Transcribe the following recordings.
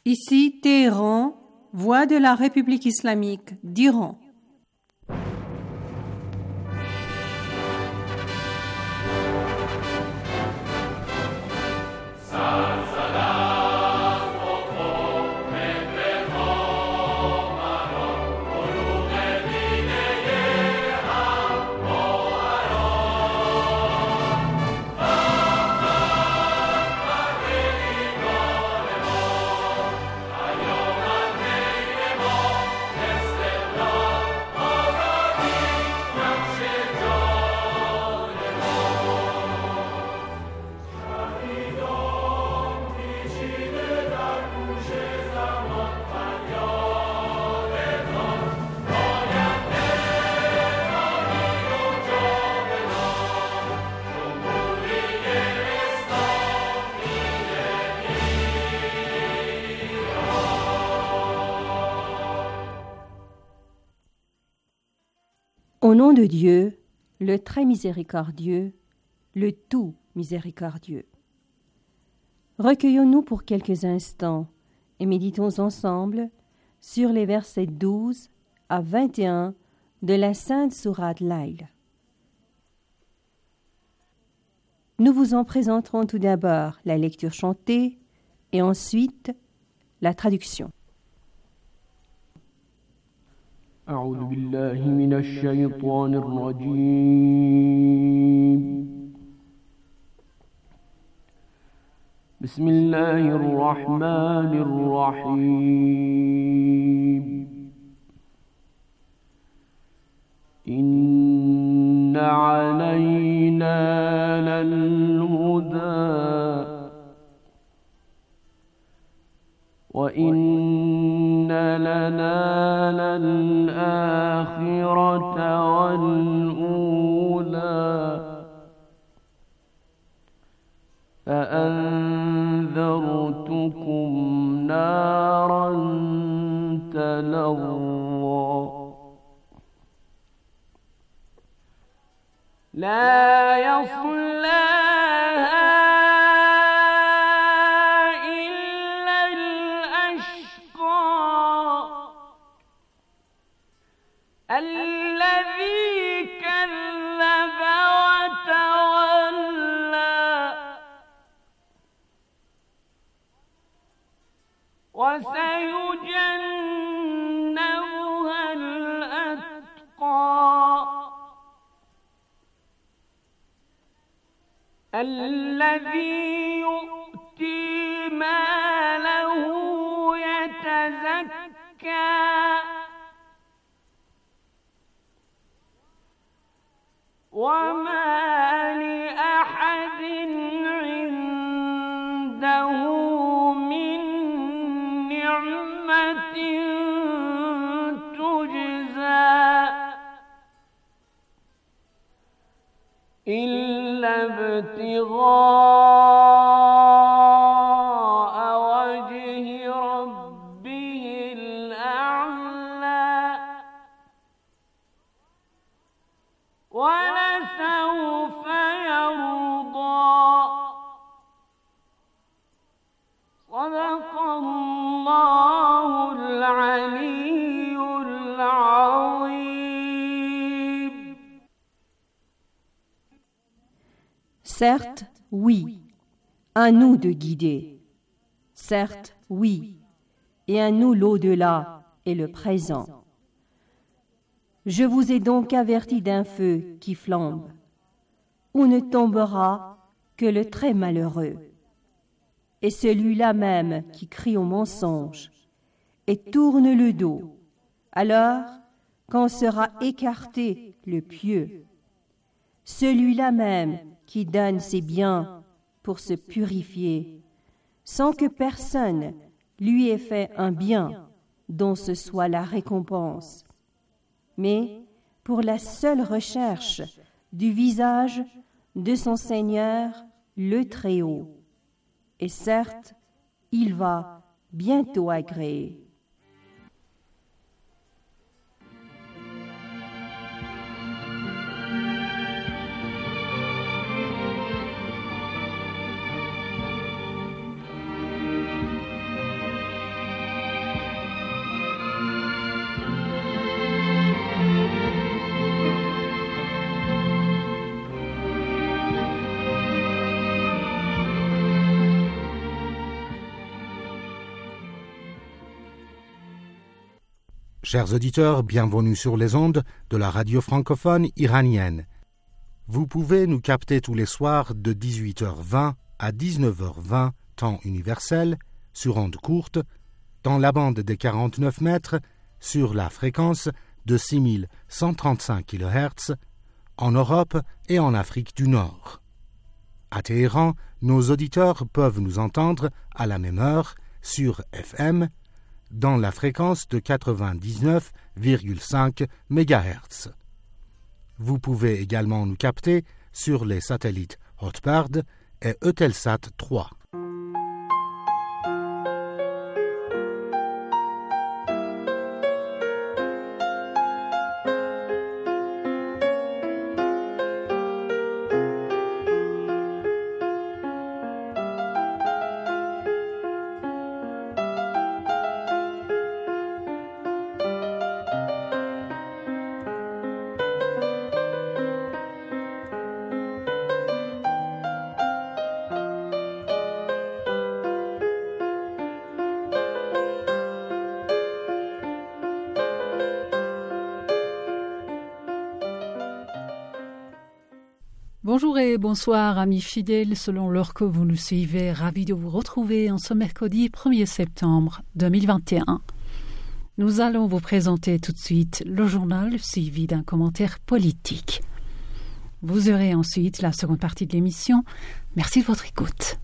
Ici Téhéran, voix de la République islamique d'Iran. Au nom de Dieu, le très miséricordieux, le tout miséricordieux. Recueillons-nous pour quelques instants et méditons ensemble sur les versets 12 à 21 de la Sainte Sourate Layl. Nous vous en présenterons tout d'abord la lecture chantée et ensuite la traduction. أعوذ بالله من الشيطان الرجيم بسم الله الرحمن الرحيم إن علينا للهدى وإن لنا للآخرة والأولى فأنذرتكم نارا تلظى لا يصلاها الذي كذب وتولى وسيجنبها الأتقى الذي يؤتي ماله يتزكى وما لأحد عنده من نعمة تجزى إلا ابتغاء وجه ربه الأعلى ولسوف يرضى صدق الله العلي العظيم. Certes, oui, à nous de guider. Certes, oui, et à nous l'au-delà et le présent. Je vous ai donc averti d'un feu qui flambe, où ne tombera que le très malheureux, et celui-là même qui crie au mensonge, et tourne le dos, alors quand sera écarté le pieux, celui-là même qui donne ses biens pour se purifier, sans que personne lui ait fait un bien dont ce soit la récompense, mais pour la seule recherche du visage de son Seigneur le Très-Haut. Et certes, il va bientôt agréer. Chers auditeurs, bienvenue sur les ondes de la radio francophone iranienne. Vous pouvez nous capter tous les soirs de 18h20 à 19h20, temps universel, sur ondes courtes, dans la bande des 49 mètres, sur la fréquence de 6135 kHz, en Europe et en Afrique du Nord. À Téhéran, nos auditeurs peuvent nous entendre à la même heure sur FM, dans la fréquence de 99,5 MHz. Vous pouvez également nous capter sur les satellites Hotbird et Eutelsat 3. Bonjour et bonsoir amis fidèles, selon l'heure que vous nous suivez, ravi de vous retrouver en ce mercredi 1er septembre 2021. Nous allons vous présenter tout de suite le journal suivi d'un commentaire politique. Vous aurez ensuite la seconde partie de l'émission. Merci de votre écoute.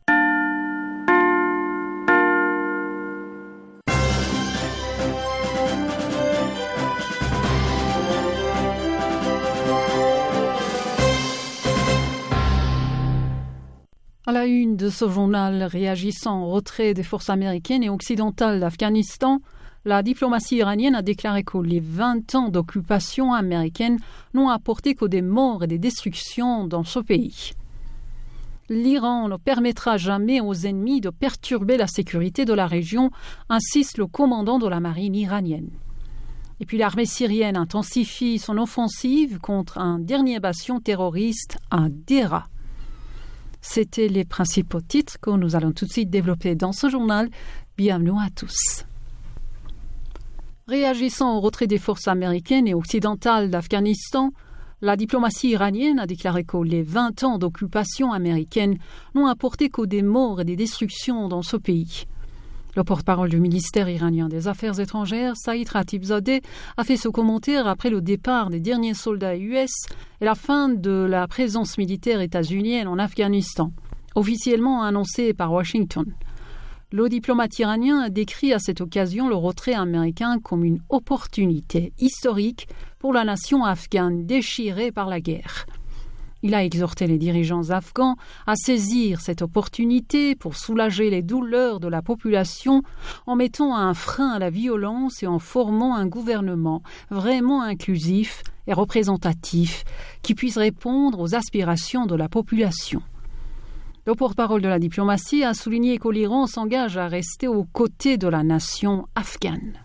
À la une de ce journal, réagissant au retrait des forces américaines et occidentales d'Afghanistan, la diplomatie iranienne a déclaré que les 20 ans d'occupation américaine n'ont apporté que des morts et des destructions dans ce pays. L'Iran ne permettra jamais aux ennemis de perturber la sécurité de la région, insiste le commandant de la marine iranienne. Et puis l'armée syrienne intensifie son offensive contre un dernier bastion terroriste à Deraa. C'étaient les principaux titres que nous allons tout de suite développer dans ce journal. Bienvenue à tous. Réagissant au retrait des forces américaines et occidentales d'Afghanistan, la diplomatie iranienne a déclaré que les 20 ans d'occupation américaine n'ont apporté que des morts et des destructions dans ce pays. Le porte-parole du ministère iranien des Affaires étrangères, Saïd Khatibzadeh, a fait ce commentaire après le départ des derniers soldats US et la fin de la présence militaire états-unienne en Afghanistan, officiellement annoncée par Washington. Le diplomate iranien a décrit à cette occasion le retrait américain comme une opportunité historique pour la nation afghane déchirée par la guerre. Il a exhorté les dirigeants afghans à saisir cette opportunité pour soulager les douleurs de la population en mettant un frein à la violence et en formant un gouvernement vraiment inclusif et représentatif qui puisse répondre aux aspirations de la population. Le porte-parole de la diplomatie a souligné que l'Iran s'engage à rester aux côtés de la nation afghane.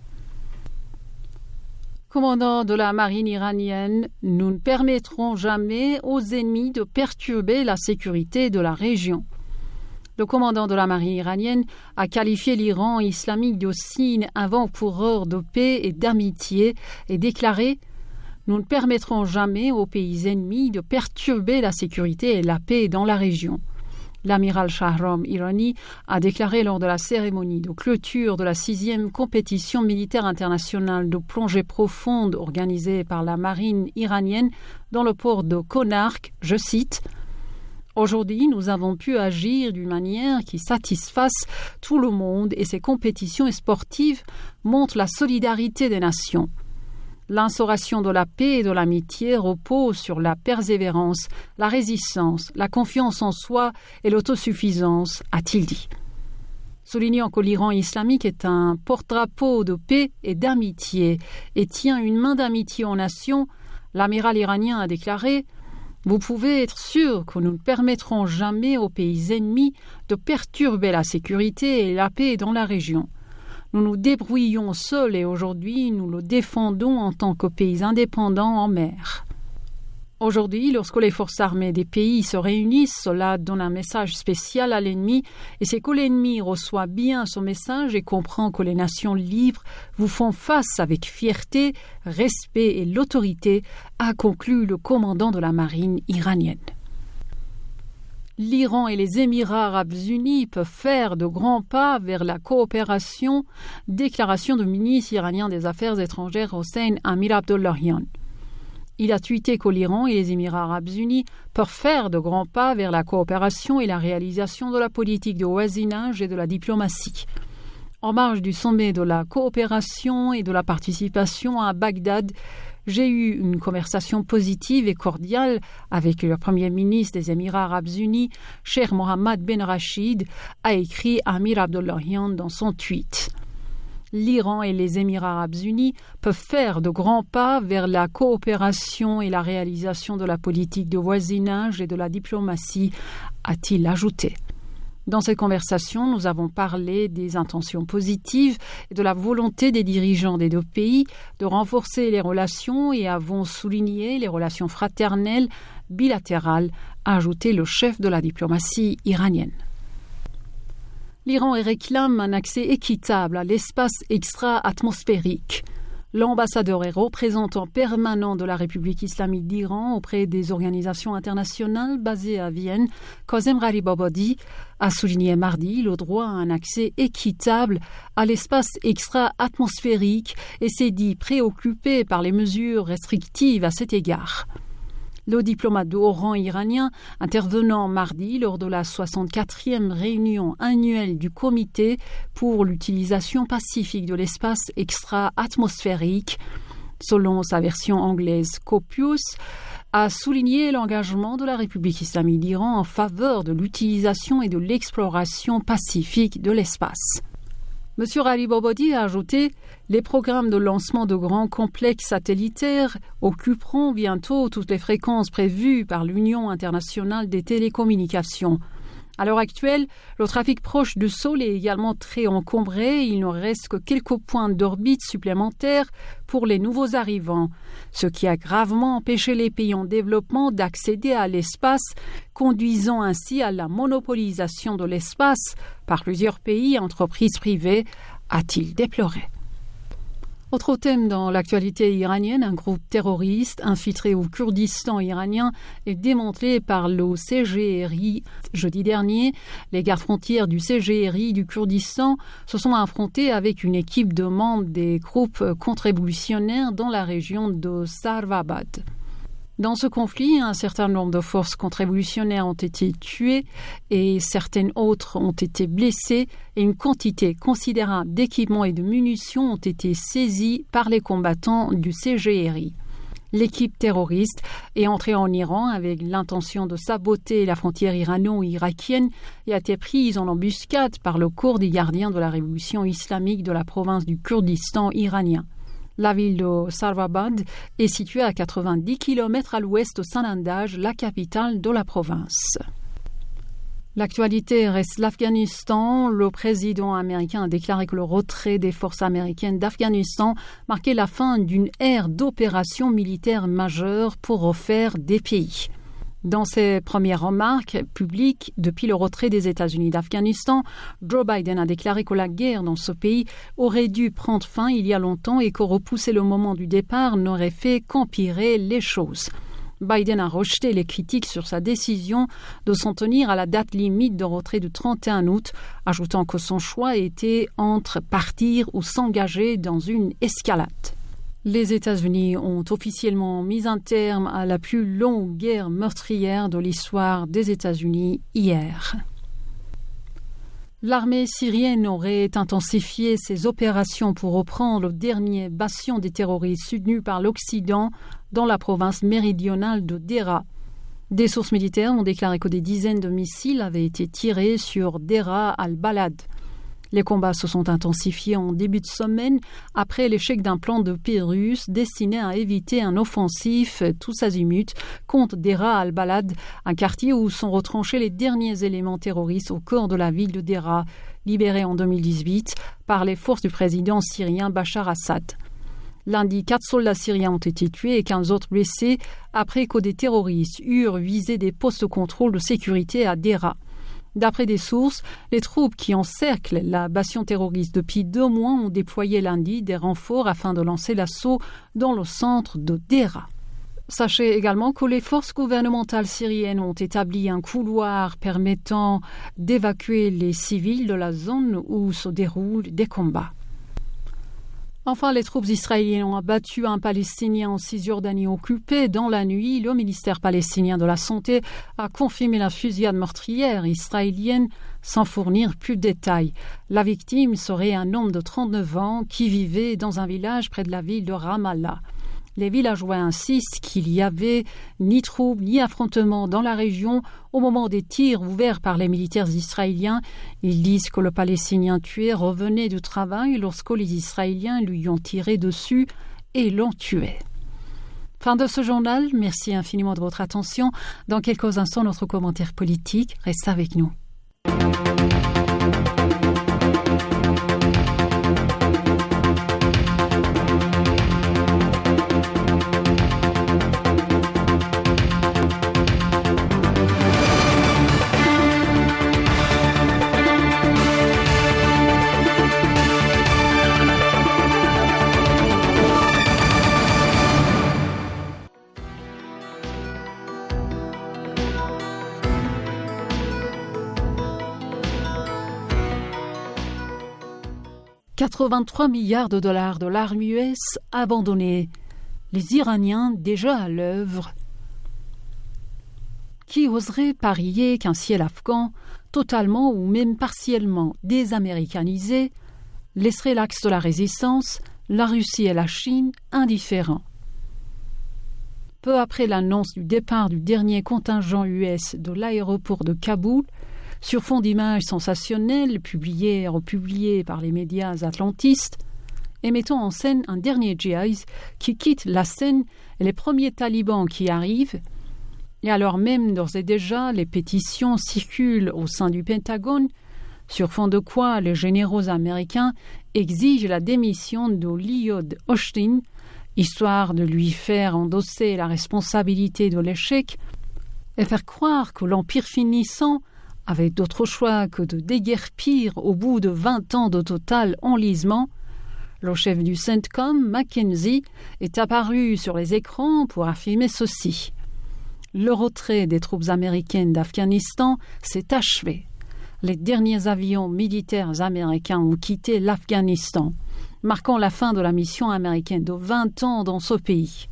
Commandant de la marine iranienne, nous ne permettrons jamais aux ennemis de perturber la sécurité de la région. Le commandant de la marine iranienne a qualifié l'Iran islamique de signe avant-coureur de paix et d'amitié et déclaré « Nous ne permettrons jamais aux pays ennemis de perturber la sécurité et la paix dans la région ». L'amiral Shahram Irani a déclaré lors de la cérémonie de clôture de la 6e compétition militaire internationale de plongée profonde organisée par la marine iranienne dans le port de Konark, je cite « Aujourd'hui, nous avons pu agir d'une manière qui satisfasse tout le monde et ces compétitions sportives montrent la solidarité des nations. L'instauration de la paix et de l'amitié repose sur la persévérance, la résistance, la confiance en soi et l'autosuffisance, a-t-il dit. Soulignant que l'Iran islamique est un porte-drapeau de paix et d'amitié et tient une main d'amitié aux nations, l'amiral iranien a déclaré « Vous pouvez être sûr que nous ne permettrons jamais aux pays ennemis de perturber la sécurité et la paix dans la région. Nous nous débrouillons seuls et aujourd'hui nous le défendons en tant que pays indépendants en mer. » Aujourd'hui, lorsque les forces armées des pays se réunissent, cela donne un message spécial à l'ennemi et c'est que l'ennemi reçoit bien ce message et comprend que les nations libres vous font face avec fierté, respect et l'autorité, a conclu le commandant de la marine iranienne. L'Iran et les Émirats arabes unis peuvent faire de grands pas vers la coopération, déclaration du ministre iranien des Affaires étrangères Hossein Amir Abdollahian. Il a tweeté que l'Iran et les Émirats arabes unis peuvent faire de grands pas vers la coopération et la réalisation de la politique de voisinage et de la diplomatie. En marge du sommet de la coopération et de la participation à Bagdad, j'ai eu une conversation positive et cordiale avec le Premier ministre des Émirats arabes unis, Cheikh Mohammed Ben Rachid, a écrit Amir Abdollahian dans son tweet. L'Iran et les Émirats arabes unis peuvent faire de grands pas vers la coopération et la réalisation de la politique de voisinage et de la diplomatie, a-t-il ajouté. Dans cette conversation, nous avons parlé des intentions positives et de la volonté des dirigeants des deux pays de renforcer les relations et avons souligné les relations fraternelles, bilatérales, a ajouté le chef de la diplomatie iranienne. L'Iran réclame un accès équitable à l'espace extra-atmosphérique. L'ambassadeur et représentant permanent de la République islamique d'Iran auprès des organisations internationales basées à Vienne, Kazem Gharibabadi, a souligné mardi le droit à un accès équitable à l'espace extra-atmosphérique et s'est dit préoccupé par les mesures restrictives à cet égard. Le diplomate de haut rang iranien, intervenant mardi lors de la 64e réunion annuelle du Comité pour l'utilisation pacifique de l'espace extra-atmosphérique, selon sa version anglaise COPUOS, a souligné l'engagement de la République islamique d'Iran en faveur de l'utilisation et de l'exploration pacifique de l'espace. M. Gharibabadi a ajouté « Les programmes de lancement de grands complexes satellitaires occuperont bientôt toutes les fréquences prévues par l'Union internationale des télécommunications. À l'heure actuelle, le trafic proche du sol est également très encombré et il ne reste que quelques points d'orbite supplémentaires pour les nouveaux arrivants, ce qui a gravement empêché les pays en développement d'accéder à l'espace, conduisant ainsi à la monopolisation de l'espace par plusieurs pays et entreprises privées, a-t-il déploré. Autre thème dans l'actualité iranienne, un groupe terroriste infiltré au Kurdistan iranien est démantelé par le CGRI. Jeudi dernier, les gardes frontières du CGRI du Kurdistan se sont affrontés avec une équipe de membres des groupes contre-révolutionnaires dans la région de Sarvabad. Dans ce conflit, un certain nombre de forces contre-révolutionnaires ont été tuées et certaines autres ont été blessées et une quantité considérable d'équipements et de munitions ont été saisies par les combattants du CGRI. L'équipe terroriste est entrée en Iran avec l'intention de saboter la frontière irano-irakienne et a été prise en embuscade par le corps des gardiens de la révolution islamique de la province du Kurdistan iranien. La ville de Sarvabad est située à 90 km à l'ouest de Sanandaj, la capitale de la province. L'actualité reste l'Afghanistan. Le président américain a déclaré que le retrait des forces américaines d'Afghanistan marquait la fin d'une ère d'opérations militaires majeures pour refaire des pays. Dans ses premières remarques publiques depuis le retrait des États-Unis d'Afghanistan, Joe Biden a déclaré que la guerre dans ce pays aurait dû prendre fin il y a longtemps et que repousser le moment du départ n'aurait fait qu'empirer les choses. Biden a rejeté les critiques sur sa décision de s'en tenir à la date limite de retrait du 31 août, ajoutant que son choix était entre partir ou s'engager dans une escalade. Les États-Unis ont officiellement mis un terme à la plus longue guerre meurtrière de l'histoire des États-Unis hier. L'armée syrienne aurait intensifié ses opérations pour reprendre le dernier bastion des terroristes soutenus par l'Occident dans la province méridionale de Deraa. Des sources militaires ont déclaré que des dizaines de missiles avaient été tirés sur Deraa al-Balad. Les combats se sont intensifiés en début de semaine après l'échec d'un plan de paix russe destiné à éviter un offensif tous azimuts contre Deraa al-Balad, un quartier où sont retranchés les derniers éléments terroristes au cœur de la ville de Deraa, libérée en 2018 par les forces du président syrien Bachar Assad. Lundi, 4 soldats syriens ont été tués et 15 autres blessés après que des terroristes eurent visé des postes de contrôle de sécurité à Deraa. D'après des sources, les troupes qui encerclent la bastion terroriste depuis 2 mois ont déployé lundi des renforts afin de lancer l'assaut dans le centre de Deraa. Sachez également que les forces gouvernementales syriennes ont établi un couloir permettant d'évacuer les civils de la zone où se déroulent des combats. Enfin, les troupes israéliennes ont abattu un Palestinien en Cisjordanie occupée dans la nuit. Le ministère palestinien de la Santé a confirmé la fusillade meurtrière israélienne sans fournir plus de détails. La victime serait un homme de 39 ans qui vivait dans un village près de la ville de Ramallah. Les villageois insistent qu'il n'y avait ni troubles ni affrontements dans la région au moment des tirs ouverts par les militaires israéliens. Ils disent que le Palestinien tué revenait du travail lorsque les Israéliens lui ont tiré dessus et l'ont tué. Fin de ce journal. Merci infiniment de votre attention. Dans quelques instants, notre commentaire politique. Restez avec nous. « 83 milliards de dollars de l'armée US abandonnés. Les Iraniens déjà à l'œuvre. » Qui oserait parier qu'un ciel afghan, totalement ou même partiellement désaméricanisé, laisserait l'axe de la résistance, la Russie et la Chine indifférents? Peu après l'annonce du départ du dernier contingent US de l'aéroport de Kaboul, sur fond d'images sensationnelles publiées et republiées par les médias atlantistes, et mettant en scène un dernier djihadiste qui quitte la scène et les premiers talibans qui arrivent, et alors même d'ores et déjà les pétitions circulent au sein du Pentagone, sur fond de quoi les généraux américains exigent la démission de Lloyd Austin, histoire de lui faire endosser la responsabilité de l'échec et faire croire que l'empire finissant avait d'autre choix que de déguerpir au bout de 20 ans de total enlisement. Le chef du CENTCOM, Mackenzie, est apparu sur les écrans pour affirmer ceci. Le retrait des troupes américaines d'Afghanistan s'est achevé. Les derniers avions militaires américains ont quitté l'Afghanistan, marquant la fin de la mission américaine de 20 ans dans ce pays.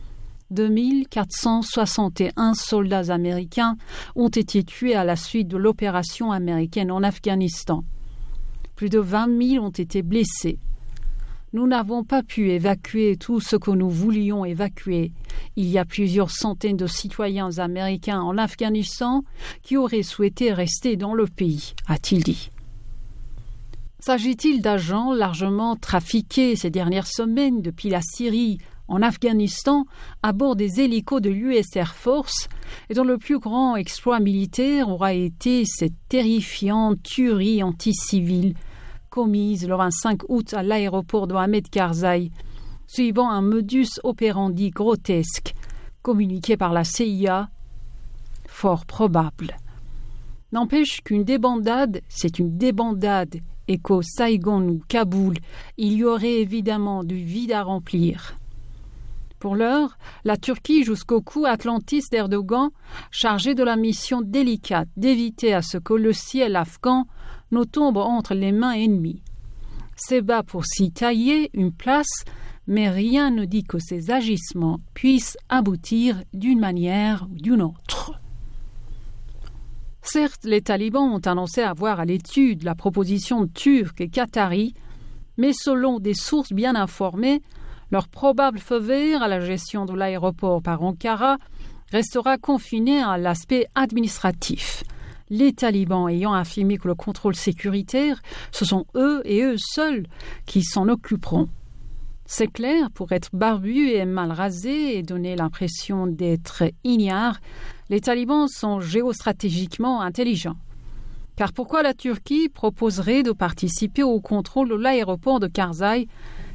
2461 soldats américains ont été tués à la suite de l'opération américaine en Afghanistan. Plus de 20 000 ont été blessés. Nous n'avons pas pu évacuer tout ce que nous voulions évacuer. Il y a plusieurs centaines de citoyens américains en Afghanistan qui auraient souhaité rester dans le pays, a-t-il dit. S'agit-il d'agents largement trafiqués ces dernières semaines depuis la Syrie en Afghanistan à bord des hélicos de l'US Air Force et dont le plus grand exploit militaire aura été cette terrifiante tuerie anti-civile commise le 25 août à l'aéroport de Hamid Karzai, suivant un modus operandi grotesque communiqué par la CIA, fort probable. N'empêche qu'une débandade, c'est une débandade et qu'au Saigon ou Kaboul, il y aurait évidemment du vide à remplir. Pour l'heure, la Turquie jusqu'au cou atlantiste d'Erdogan, chargée de la mission délicate d'éviter à ce que le ciel afghan ne tombe entre les mains ennemies. C'est bas pour s'y tailler une place, mais rien ne dit que ces agissements puissent aboutir d'une manière ou d'une autre. Certes, les talibans ont annoncé avoir à l'étude la proposition turque et qatari, mais selon des sources bien informées, leur probable feu vert à la gestion de l'aéroport par Ankara restera confiné à l'aspect administratif. Les talibans ayant affirmé que le contrôle sécuritaire, ce sont eux et eux seuls qui s'en occuperont. C'est clair, pour être barbu et mal rasé et donner l'impression d'être ignares, les talibans sont géostratégiquement intelligents. Car pourquoi la Turquie proposerait de participer au contrôle de l'aéroport de Karzai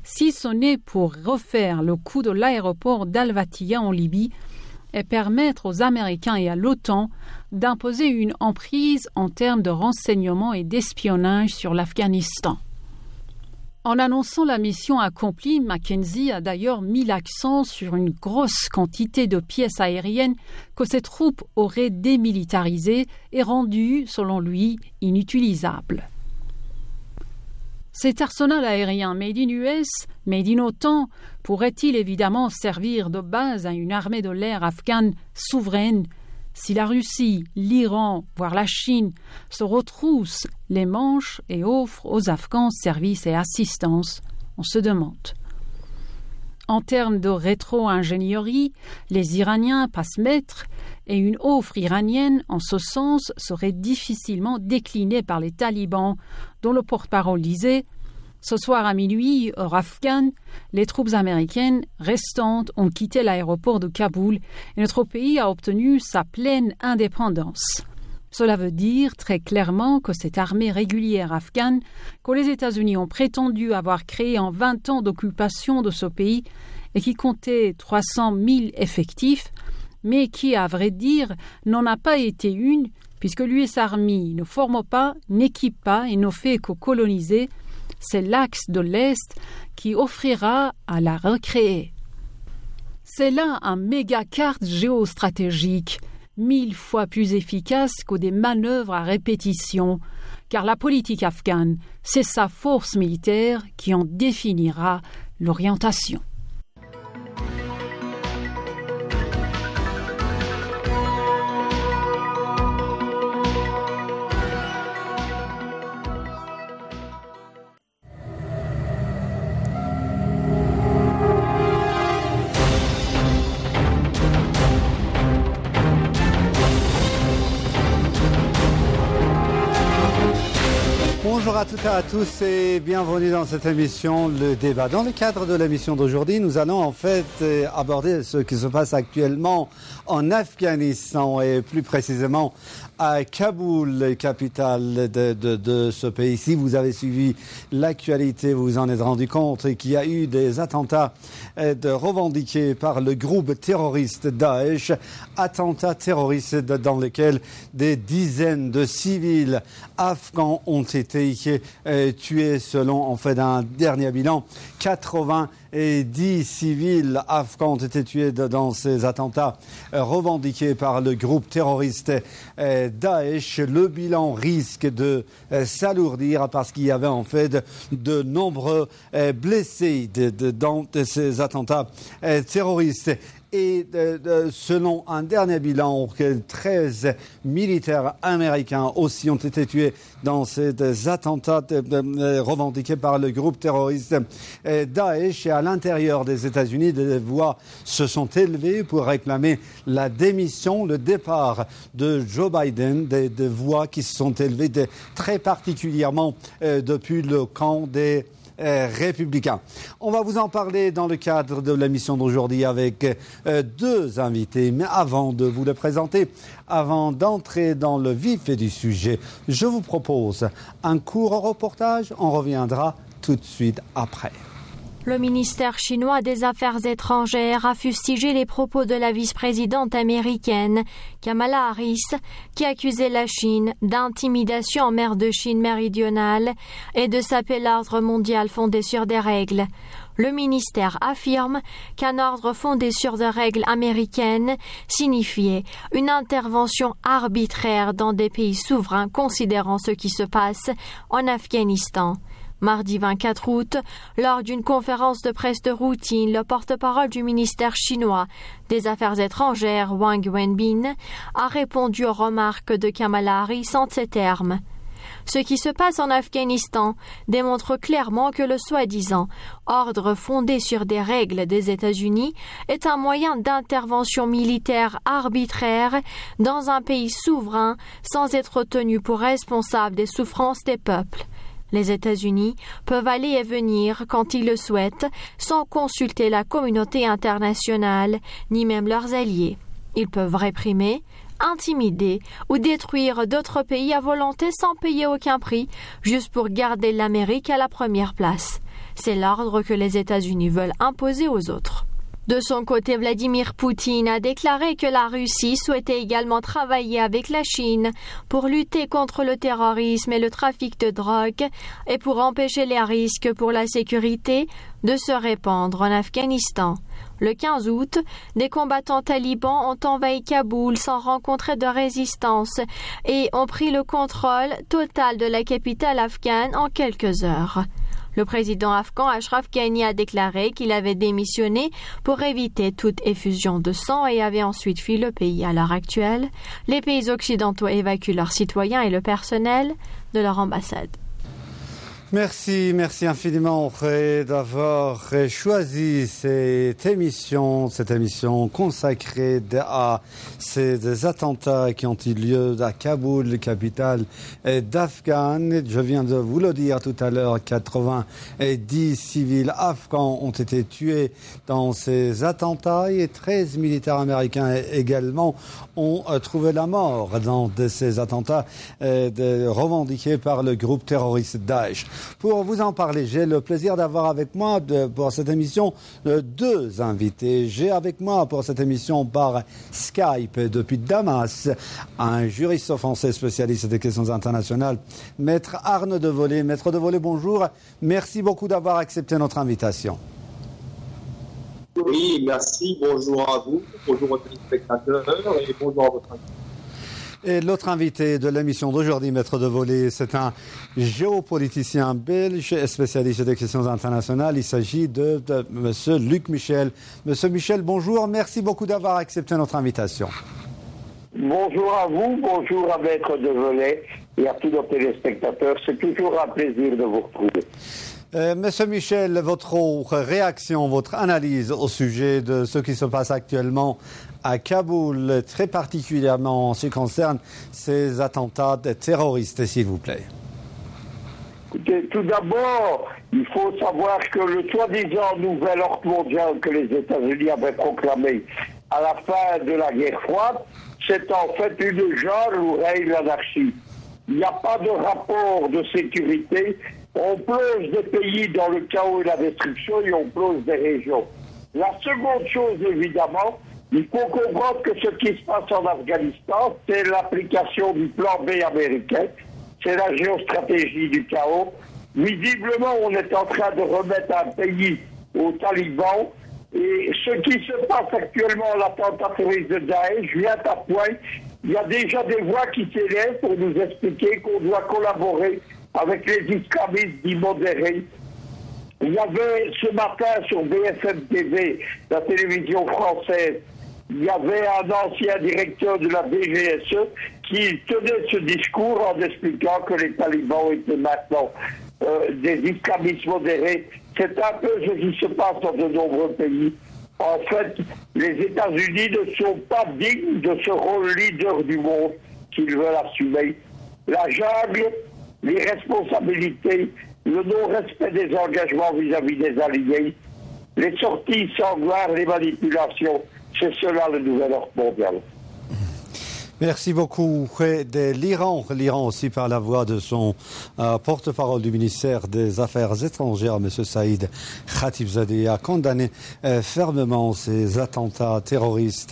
si ce n'est pour refaire le coup de l'aéroport d'Al-Watiya en Libye et permettre aux Américains et à l'OTAN d'imposer une emprise en termes de renseignement et d'espionnage sur l'Afghanistan. En annonçant la mission accomplie, Mackenzie a d'ailleurs mis l'accent sur une grosse quantité de pièces aériennes que ses troupes auraient démilitarisées et rendues, selon lui, inutilisables. Cet arsenal aérien made in US, made in OTAN, pourrait-il évidemment servir de base à une armée de l'air afghane souveraine si la Russie, l'Iran, voire la Chine se retroussent les manches et offrent aux Afghans services et assistance? On se demande. En termes de rétro-ingénierie, les Iraniens passent maître et une offre iranienne en ce sens serait difficilement déclinée par les talibans, dont le porte-parole disait « Ce soir à minuit, heure afghane, les troupes américaines restantes ont quitté l'aéroport de Kaboul et notre pays a obtenu sa pleine indépendance. » Cela veut dire très clairement que cette armée régulière afghane, que les États-Unis ont prétendu avoir créée en 20 ans d'occupation de ce pays et qui comptait 300 000 effectifs, mais qui, à vrai dire, n'en a pas été une, puisque l'US Army ne forme pas, n'équipe pas et ne fait que coloniser, c'est l'axe de l'Est qui offrira à la recréer. C'est là un méga-carte géostratégique, 1000 fois plus efficace que des manœuvres à répétition, car la politique afghane, c'est sa force militaire qui en définira l'orientation. Bonjour à toutes et à tous et bienvenue dans cette émission Le Débat. Dans le cadre de l'émission d'aujourd'hui, nous allons en fait aborder ce qui se passe actuellement en Afghanistan et plus précisément à Kaboul, capitale de ce pays. Si vous avez suivi l'actualité, vous vous en êtes rendu compte qu'il y a eu des attentats revendiqués par le groupe terroriste Daesh, attentats terroristes dans lesquels des dizaines de civils afghans ont été tués selon en fait un dernier bilan. 90 civils afghans ont été tués dans ces attentats revendiqués par le groupe terroriste Daesh. Le bilan risque de s'alourdir parce qu'il y avait en fait de nombreux blessés dans ces attentats terroristes. Et selon un dernier bilan, 13 militaires américains aussi ont été tués dans ces attentats revendiqués par le groupe terroriste Daesh. Et à l'intérieur des États-Unis, des voix se sont élevées pour réclamer la démission, le départ de Joe Biden, des voix qui se sont élevées très particulièrement depuis le camp des républicains. On va vous en parler dans le cadre de l'émission d'aujourd'hui avec deux invités. Mais avant de vous les présenter, avant d'entrer dans le vif du sujet, je vous propose un court reportage. On reviendra tout de suite après. Le ministère chinois des Affaires étrangères a fustigé les propos de la vice-présidente américaine Kamala Harris, qui accusait la Chine d'intimidation en mer de Chine méridionale et de saper l'ordre mondial fondé sur des règles. Le ministère affirme qu'un ordre fondé sur des règles américaines signifiait une intervention arbitraire dans des pays souverains considérant ce qui se passe en Afghanistan. Mardi 24 août, lors d'une conférence de presse de routine, le porte-parole du ministère chinois des Affaires étrangères, Wang Wenbin, a répondu aux remarques de Kamala Harris en ces termes. Ce qui se passe en Afghanistan démontre clairement que le soi-disant ordre fondé sur des règles des États-Unis est un moyen d'intervention militaire arbitraire dans un pays souverain sans être tenu pour responsable des souffrances des peuples. Les États-Unis peuvent aller et venir quand ils le souhaitent, sans consulter la communauté internationale, ni même leurs alliés. Ils peuvent réprimer, intimider ou détruire d'autres pays à volonté sans payer aucun prix, juste pour garder l'Amérique à la première place. C'est l'ordre que les États-Unis veulent imposer aux autres. De son côté, Vladimir Poutine a déclaré que la Russie souhaitait également travailler avec la Chine pour lutter contre le terrorisme et le trafic de drogue et pour empêcher les risques pour la sécurité de se répandre en Afghanistan. Le 15 août, des combattants talibans ont envahi Kaboul sans rencontrer de résistance et ont pris le contrôle total de la capitale afghane en quelques heures. Le président afghan Ashraf Ghani a déclaré qu'il avait démissionné pour éviter toute effusion de sang et avait ensuite fui le pays. À l'heure actuelle, les pays occidentaux évacuent leurs citoyens et le personnel de leur ambassade. Merci infiniment d'avoir choisi cette émission consacrée à ces attentats qui ont eu lieu à Kaboul, capitale d'Afghan. Je viens de vous le dire tout à l'heure, 90 civils afghans ont été tués dans ces attentats et 13 militaires américains également ont trouvé la mort dans ces attentats revendiqués par le groupe terroriste Daesh. Pour vous en parler, j'ai le plaisir d'avoir avec moi pour cette émission deux invités. J'ai avec moi pour cette émission par Skype depuis Damas un juriste français spécialiste des questions internationales, Maître Arnaud Devolé. Maître Devolé, bonjour. Merci beaucoup d'avoir accepté notre invitation. Oui, merci. Bonjour à vous, bonjour aux téléspectateurs et bonjour à votre invité. Et l'autre invité de l'émission d'aujourd'hui, Maître Devolé, c'est un géopoliticien belge spécialiste des questions internationales. Il s'agit de M. Luc Michel. Monsieur Michel, bonjour. Merci beaucoup d'avoir accepté notre invitation. Bonjour à vous, bonjour à Maître Devolé et à tous nos téléspectateurs. C'est toujours un plaisir de vous retrouver. Monsieur Michel, votre réaction, votre analyse au sujet de ce qui se passe actuellement à Kaboul, très particulièrement en ce qui concerne ces attentats terroristes, s'il vous plaît. Écoutez, tout d'abord, il faut savoir que le soi-disant nouvel ordre mondial que les États-Unis avaient proclamé à la fin de la guerre froide, c'est en fait une jungle où règne l'anarchie. Il n'y a pas de rapport de sécurité. On plonge des pays dans le chaos et la destruction et on plonge des régions. La seconde chose, évidemment, il faut comprendre que ce qui se passe en Afghanistan, c'est l'application du plan B américain, c'est la géostratégie du chaos. Visiblement, on est en train de remettre un pays aux talibans et ce qui se passe actuellement, l'attentat terroriste de Daesh, vient à point. Il y a déjà des voix qui s'élèvent pour nous expliquer qu'on doit collaborer avec les islamistes dits modérés. Il y avait ce matin sur BFM TV, la télévision française, il y avait un ancien directeur de la DGSE qui tenait ce discours en expliquant que les talibans étaient maintenant des islamistes modérés. C'est un peu ce qui se passe dans de nombreux pays. En fait, les États-Unis ne sont pas dignes de ce rôle leader du monde qu'ils veulent assumer. La jungle, les responsabilités, le non-respect des engagements vis-à-vis des alliés, les sorties sans gloire, les manipulations, c'est cela le nouvel ordre mondial. Merci beaucoup. De l'Iran aussi par la voix de son porte-parole du ministère des Affaires étrangères, M. Saïd Khatibzadeh, a condamné fermement ces attentats terroristes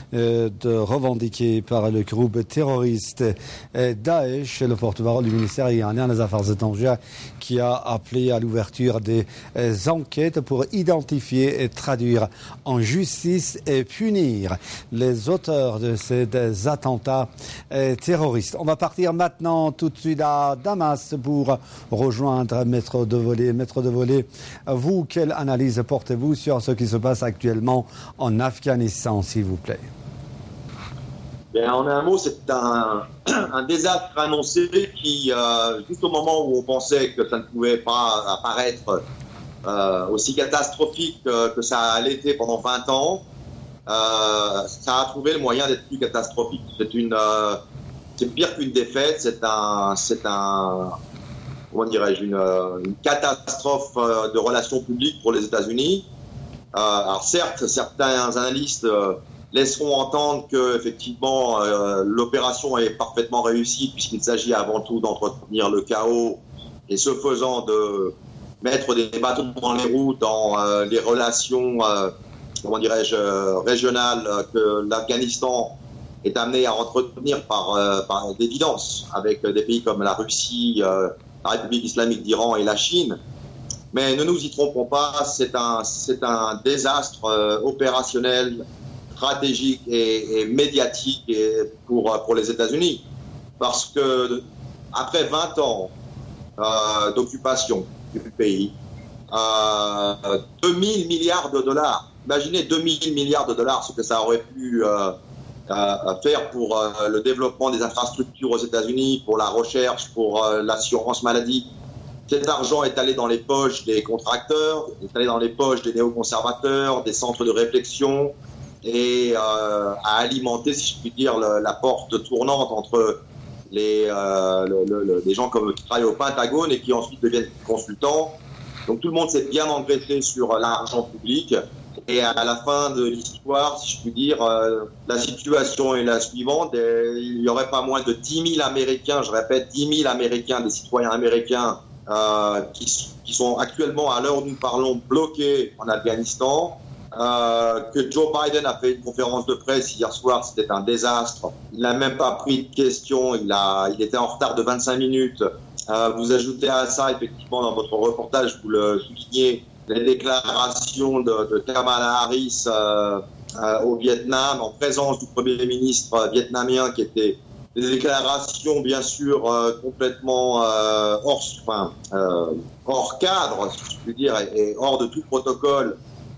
revendiqués par le groupe terroriste Daesh. Le porte-parole du ministère iranien des Affaires étrangères qui a appelé à l'ouverture des enquêtes pour identifier et traduire en justice et punir les auteurs de ces attentats terroristes. On va partir maintenant tout de suite à Damas pour rejoindre Maître Devolé. Maître Devolé, vous, quelle analyse portez-vous sur ce qui se passe actuellement en Afghanistan, s'il vous plaît? Bien, en un mot, c'est un désastre annoncé qui, juste au moment où on pensait que ça ne pouvait pas apparaître aussi catastrophique que ça a été pendant 20 ans, ça a trouvé le moyen d'être plus catastrophique. C'est pire qu'une défaite, c'est comment dirais-je, une catastrophe de relations publiques pour les États-Unis. Alors certes, certains analystes laisseront entendre que effectivement l'opération est parfaitement réussie puisqu'il s'agit avant tout d'entretenir le chaos et ce faisant de mettre des bâtons dans les roues dans les relations, régionales que l'Afghanistan est amené à entretenir par l'évidence avec des pays comme la Russie, la République islamique d'Iran et la Chine. Mais ne nous y trompons pas, c'est un désastre opérationnel, stratégique et médiatique pour les États-Unis. Parce que après 20 ans d'occupation du pays, 2000 milliards de dollars, imaginez 2000 milliards de dollars, ce que ça aurait pu faire pour le développement des infrastructures aux États-Unis, pour la recherche, pour l'assurance maladie. Cet argent est allé dans les poches des contracteurs, est allé dans les poches des néoconservateurs, des centres de réflexion et a alimenté, si je puis dire, la porte tournante entre des gens qui travaillent au Pentagone et qui ensuite deviennent consultants. Donc tout le monde s'est bien engraissé sur l'argent public. Et à la fin de l'histoire, si je puis dire, la situation est la suivante. Il n'y aurait pas moins de 10 000 Américains, je répète, 10 000 Américains, des citoyens américains qui sont actuellement, à l'heure où nous parlons, bloqués en Afghanistan. Que Joe Biden a fait une conférence de presse hier soir, c'était un désastre. Il n'a même pas pris de questions, il était en retard de 25 minutes. Vous ajoutez à ça, effectivement, dans votre reportage, vous le soulignez, les déclarations de Kamala Harris au Vietnam, en présence du Premier ministre vietnamien, qui étaient des déclarations, bien sûr, complètement hors cadre, si je puis dire, et hors de tout protocole,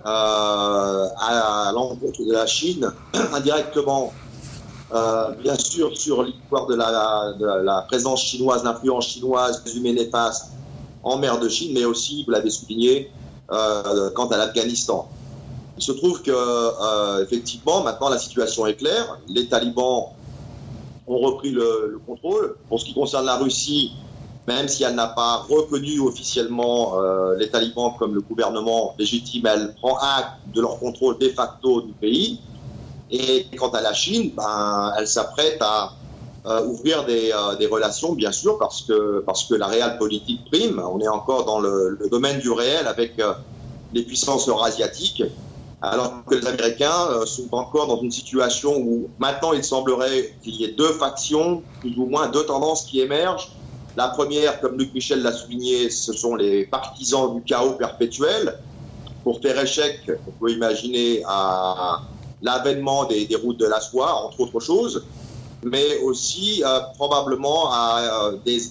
à l'encontre de la Chine, indirectement, bien sûr, sur l'histoire de la présence chinoise, l'influence chinoise présumée néfaste en mer de Chine, mais aussi, vous l'avez souligné, quant à l'Afghanistan. Il se trouve que, effectivement, maintenant la situation est claire. Les talibans ont repris le contrôle. Pour ce qui concerne la Russie, même si elle n'a pas reconnu officiellement les talibans comme le gouvernement légitime, elle prend acte de leur contrôle de facto du pays. Et quant à la Chine, elle s'apprête à ouvrir des relations, bien sûr, parce que la réelle politique prime. On est encore dans le domaine du réel avec les puissances eurasiatiques, alors que les Américains sont encore dans une situation où maintenant il semblerait qu'il y ait deux factions, plus ou moins deux tendances qui émergent. La première, comme Luc Michel l'a souligné, ce sont les partisans du chaos perpétuel. Pour faire échec, on peut imaginer à l'avènement des routes de la soie, entre autres choses, mais aussi probablement à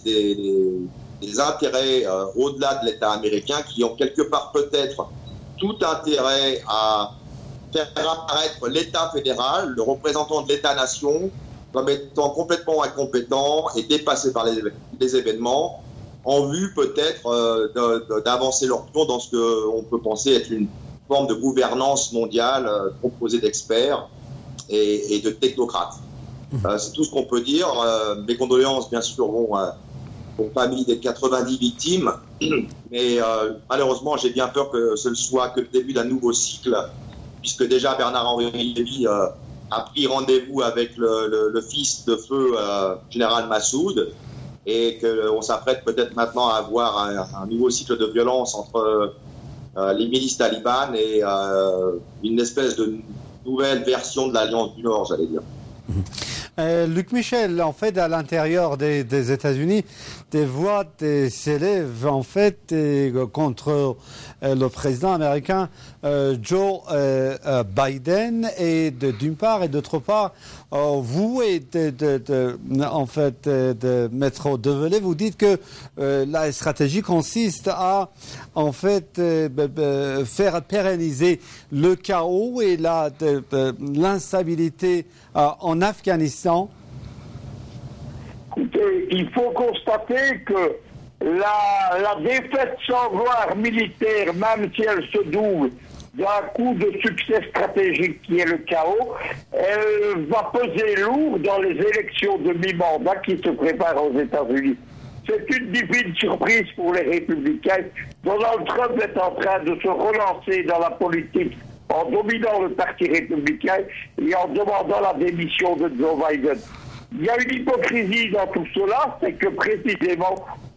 des intérêts au-delà de l'État américain qui ont quelque part peut-être tout intérêt à faire apparaître l'État fédéral, le représentant de l'État-nation, comme étant complètement incompétent et dépassé par les événements, en vue peut-être d'avancer leur tour dans ce qu'on peut penser être une forme de gouvernance mondiale composée d'experts et de technocrates. C'est tout ce qu'on peut dire. Mes condoléances, bien sûr, vont aux familles des 90 victimes, mais malheureusement, j'ai bien peur que ce ne soit que le début d'un nouveau cycle, puisque déjà Bernard-Henri Lévy a pris rendez-vous avec le fils de feu général Massoud, et qu'on s'apprête peut-être maintenant à avoir un nouveau cycle de violence entre les milices talibanes et une espèce de nouvelle version de l'Alliance du Nord, j'allais dire. Luc Michel, en fait, à l'intérieur des États-Unis, des voix s'élèvent en fait contre le président américain Joe Biden, et d'une part, et d'autre part, vous et en fait de Maître Develay, vous dites que la stratégie consiste à en fait faire pérenniser le chaos et l'instabilité en Afghanistan. Écoutez, il faut constater que la défaite sans gloire militaire, même si elle se double d'un coup de succès stratégique qui est le chaos, elle va peser lourd dans les élections de mi-mandat qui se préparent aux États-Unis. C'est une divine surprise pour les républicains. Donald Trump est en train de se relancer dans la politique en dominant le parti républicain et en demandant la démission de Joe Biden. Il y a une hypocrisie dans tout cela, c'est que précisément,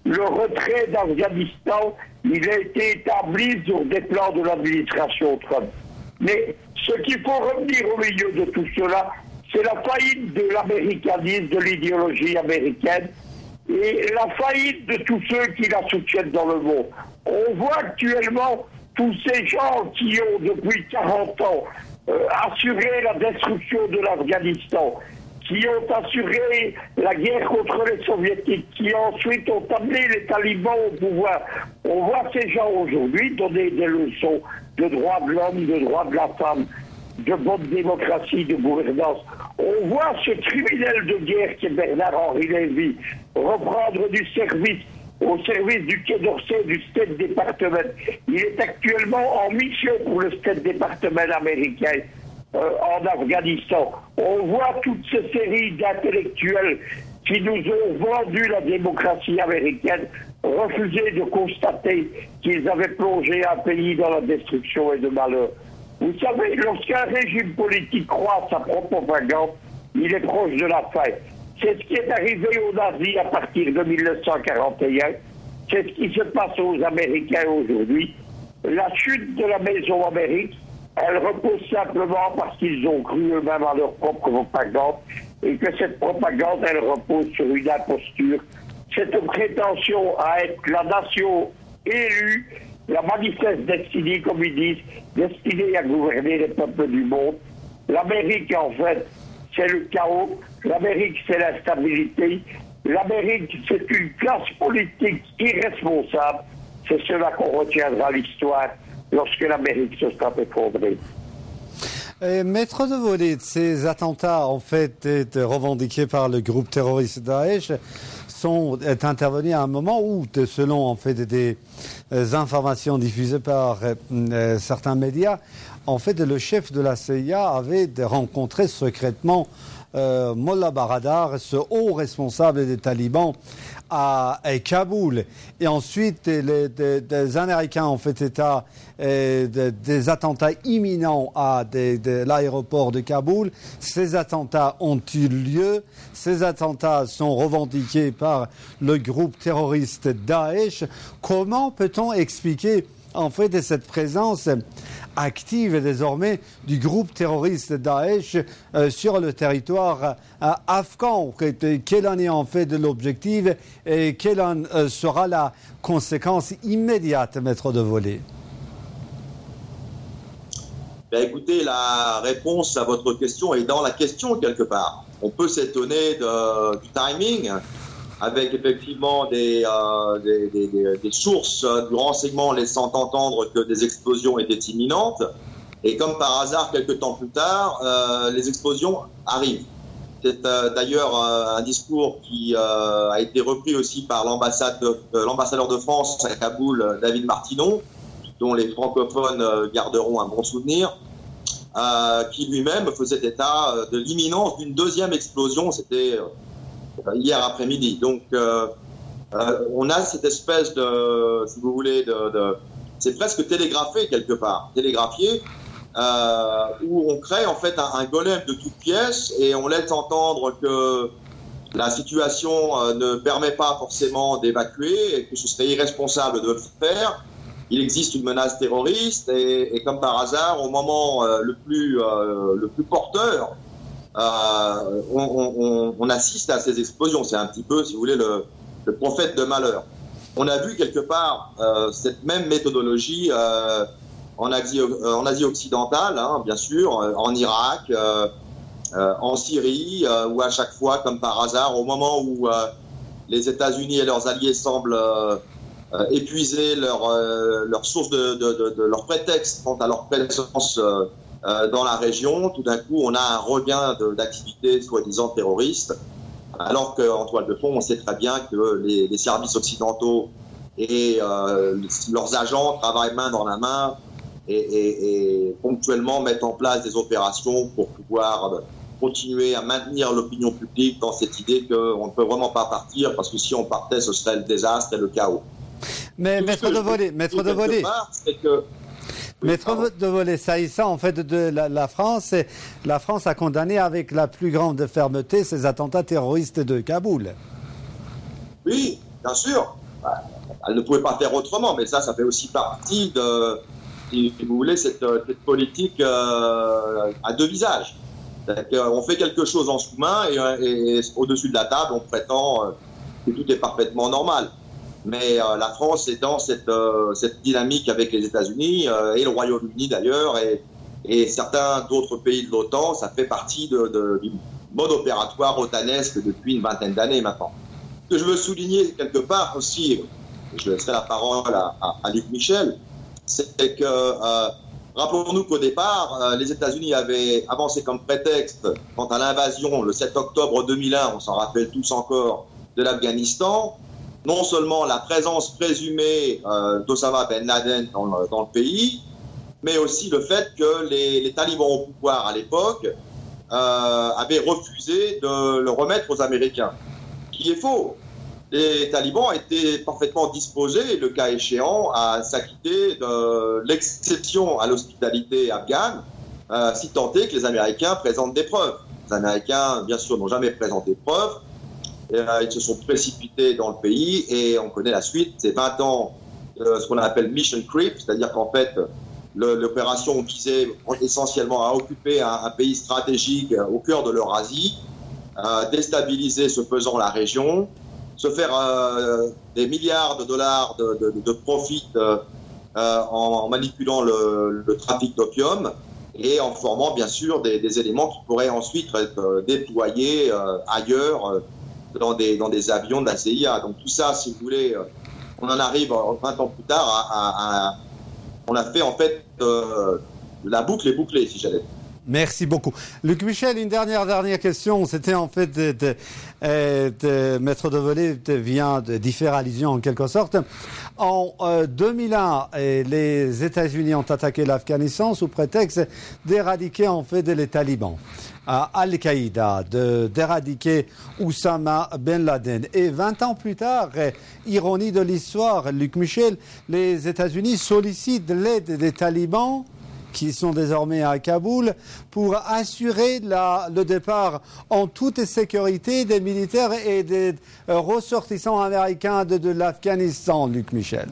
le retrait d'Afghanistan, il a été établi sur des plans de l'administration Trump. Mais ce qu'il faut revenir au milieu de tout cela, c'est la faillite de l'américanisme, de l'idéologie américaine, et la faillite de tous ceux qui la soutiennent dans le monde. On voit actuellement tous ces gens qui ont depuis 40 ans assuré la destruction de l'Afghanistan, qui ont assuré la guerre contre les soviétiques, qui ensuite ont amené les talibans au pouvoir. On voit ces gens aujourd'hui donner des leçons de droits de l'homme, de droits de la femme, de bonne démocratie, de gouvernance. On voit ce criminel de guerre qui est Bernard-Henri Lévy reprendre du service au service du Quai d'Orsay du State Department. Il est actuellement en mission pour le State Department américain en Afghanistan. On voit toute cette série d'intellectuels qui nous ont vendu la démocratie américaine, refuser de constater qu'ils avaient plongé un pays dans la destruction et le malheur. Vous savez, lorsqu'un régime politique croit sa propre propagande, il est proche de la fin. C'est ce qui est arrivé aux nazis à partir de 1941. C'est ce qui se passe aux Américains aujourd'hui. La chute de la Maison Amérique, elle repose simplement parce qu'ils ont cru eux-mêmes à leur propre propagande et que cette propagande, elle repose sur une imposture. Cette prétention à être la nation élue, la manifeste destinée, comme ils disent, destinée à gouverner les peuples du monde. L'Amérique, en fait, c'est le chaos. L'Amérique, c'est l'instabilité. L'Amérique, c'est une classe politique irresponsable. C'est cela qu'on retiendra l'histoire lorsque l'Amérique se sera effondrée. Maître de Volée, ces attentats, en fait, revendiqués par le groupe terroriste Daesh, est intervenu à un moment où, selon en fait des informations diffusées par certains médias, en fait, le chef de la CIA avait rencontré secrètement Mollah Baradar, ce haut responsable des talibans, à Kaboul. Et ensuite, des Américains ont fait état des attentats imminents à l'aéroport de Kaboul. Ces attentats ont eu lieu. Ces attentats sont revendiqués par le groupe terroriste Daesh. Comment peut-on expliquer en fait cette présence active désormais du groupe terroriste Daesh sur le territoire afghan? Quel en est en fait de l'objectif et quelle en sera la conséquence immédiate, maître de Volée? Ben écoutez, la réponse à votre question est dans la question quelque part. On peut s'étonner du timing, avec effectivement des sources du renseignement laissant entendre que des explosions étaient imminentes. Et comme par hasard, quelques temps plus tard, les explosions arrivent. C'est d'ailleurs un discours qui a été repris aussi par l'ambassadeur de France à Kaboul, David Martinon, dont les francophones garderont un bon souvenir, qui lui-même faisait état de l'imminence d'une deuxième explosion. C'était hier après-midi. Donc, on a cette espèce de, si vous voulez, c'est presque télégraphié quelque part, où on crée en fait un golem de toutes pièces et on laisse entendre que la situation ne permet pas forcément d'évacuer et que ce serait irresponsable de le faire. Il existe une menace terroriste et comme par hasard, au moment le plus porteur, on assiste à ces explosions. C'est un petit peu, si vous voulez, le prophète de malheur. On a vu quelque part cette même méthodologie en Asie occidentale, hein, bien sûr, en Irak, en Syrie, où à chaque fois, comme par hasard, au moment où les États-Unis et leurs alliés semblent épuiser leur source leur prétexte quant à leur présence dans la région, tout d'un coup, on a un regain d'activités soi-disant terroristes, alors qu'en toile de fond, on sait très bien que les services occidentaux et leurs agents travaillent main dans la main et ponctuellement mettent en place des opérations pour pouvoir continuer à maintenir l'opinion publique dans cette idée qu'on ne peut vraiment pas partir, parce que si on partait, ce serait le désastre et le chaos. Mais maître de Volée, s'agissant en fait de la France, la France a condamné avec la plus grande fermeté ces attentats terroristes de Kaboul. Oui, bien sûr. elle ne pouvait pas faire autrement, mais ça fait aussi partie de, si vous voulez, cette politique à deux visages. On fait quelque chose en sous-main et au-dessus de la table, on prétend que tout est parfaitement normal. Mais la France est dans cette dynamique avec les États-Unis et le Royaume-Uni d'ailleurs et certains d'autres pays de l'OTAN. Ça fait partie du mode opératoire otanesque depuis une vingtaine d'années maintenant. Ce que je veux souligner quelque part aussi, je laisserai la parole à Luc Michel, c'est que rappelons-nous qu'au départ, les États-Unis avaient avancé comme prétexte quant à l'invasion le 7 octobre 2001, on s'en rappelle tous encore, de l'Afghanistan, non seulement la présence présumée d'Osama Ben Laden dans le pays, mais aussi le fait que les talibans au pouvoir à l'époque avaient refusé de le remettre aux Américains. Qui est faux. Les talibans étaient parfaitement disposés, le cas échéant, à s'acquitter de l'exception à l'hospitalité afghane, si tant est que les Américains présentent des preuves. Les Américains, bien sûr, n'ont jamais présenté de preuves. Ils se sont précipités dans le pays et on connaît la suite. C'est 20 ans de ce qu'on appelle mission creep, c'est-à-dire qu'en fait, l'opération visait essentiellement à occuper un pays stratégique au cœur de l'Eurasie, déstabiliser ce faisant la région, se faire des milliards de dollars de profit en manipulant le trafic d'opium et en formant bien sûr des éléments qui pourraient ensuite être déployés ailleurs dans des avions de la CIA. Donc tout ça, si vous voulez, on en arrive 20 ans plus tard on a fait en fait la boucle est bouclée, si j'allais dire. Merci beaucoup. Luc Michel, une dernière question. C'était en fait Maître Devolé vient d'y faire allusion en quelque sorte. En 2001, les États-Unis ont attaqué l'Afghanistan sous prétexte d'éradiquer en fait les talibans. Al-Qaïda, d'éradiquer Oussama Ben Laden. Et 20 ans plus tard, ironie de l'histoire, Luc Michel, les États-Unis sollicitent l'aide des talibans qui sont désormais à Kaboul, pour assurer le départ en toute sécurité des militaires et des ressortissants américains de l'Afghanistan, Luc Michel.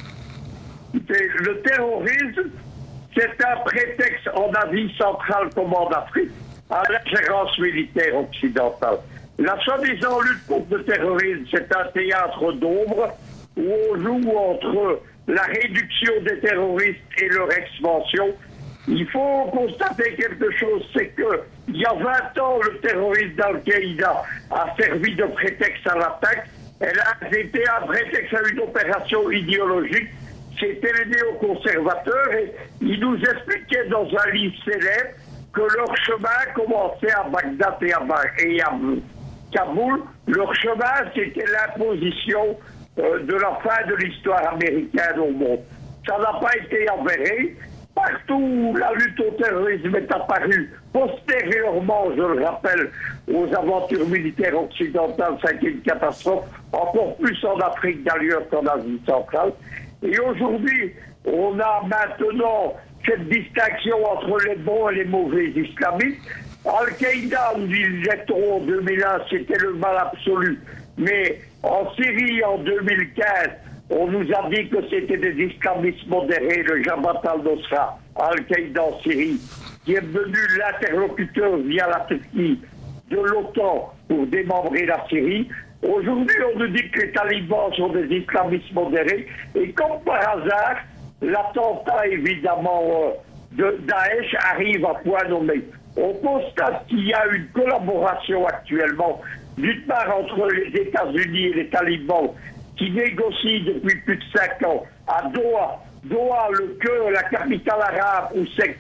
Le terrorisme, c'est un prétexte en Asie centrale comme en Afrique à l'ingérence militaire occidentale. La soi-disant lutte contre le terrorisme, c'est un théâtre d'ombre où on joue entre la réduction des terroristes et leur expansion. Il faut constater quelque chose, c'est que il y a 20 ans, le terrorisme d'Al-Qaïda a servi de prétexte à l'attaque. Elle a été un prétexte à une opération idéologique. C'était les néoconservateurs et ils nous expliquaient dans un livre célèbre que leur chemin commençait à Bagdad et à Kaboul. Leur chemin, c'était l'imposition de la fin de l'histoire américaine au monde. Ça n'a pas été avéré. Partout où la lutte au terrorisme est apparue, postérieurement, je le rappelle, aux aventures militaires occidentales, ça a été une catastrophe, encore plus en Afrique d'ailleurs qu'en Asie centrale. Et aujourd'hui, on a maintenant cette distinction entre les bons et les mauvais islamistes. Al-Qaïda, nous disait-on en 2001, c'était le mal absolu. Mais en Syrie, en 2015, on nous a dit que c'était des islamistes modérés, le Jabhat al-Nusra, Al-Qaïda en Syrie, qui est devenu l'interlocuteur via la Turquie de l'OTAN pour démembrer la Syrie. Aujourd'hui, on nous dit que les talibans sont des islamistes modérés. Et comme par hasard, l'attentat, évidemment, de Daesh arrive à point nommé. On constate qu'il y a une collaboration actuellement, d'une part entre les États-Unis et les talibans, qui négocie depuis plus de 5 ans à Doha. Doha, le cœur, la capitale arabe, où s'est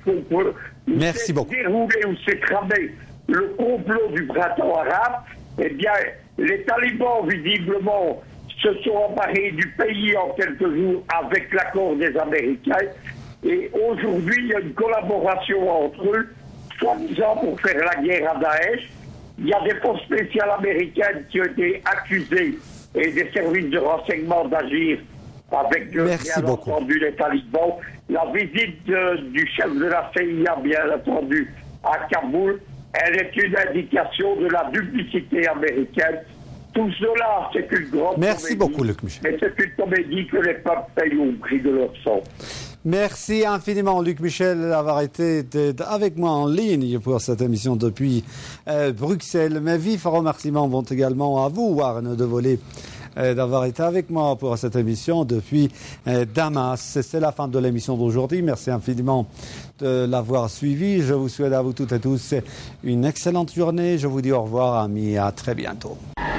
déroulé, où s'est tramé le complot du printemps arabe. Eh bien, les talibans, visiblement, se sont emparés du pays en quelques jours avec l'accord des Américains. Et aujourd'hui, il y a une collaboration entre eux, soi-disant pour faire la guerre à Daesh. Il y a des forces spéciales américaines qui ont été accusées et des services de renseignement d'agir avec, bien entendu, les talibans. La visite du chef de la CIA, bien entendu, à Kaboul, elle est une indication de la duplicité américaine Tout cela, c'est une grande Merci comédie. beaucoup, Luc Michel. Mais c'est une comédie que les peuples payent au prix de leur sang. Merci infiniment, Luc Michel, d'avoir été avec moi en ligne pour cette émission depuis Bruxelles. Mes vifs remerciements vont également à vous, Arnaud Devolé, d'avoir été avec moi pour cette émission depuis Damas. C'est la fin de l'émission d'aujourd'hui. Merci infiniment de l'avoir suivi. Je vous souhaite à vous toutes et tous une excellente journée. Je vous dis au revoir, amis, à très bientôt.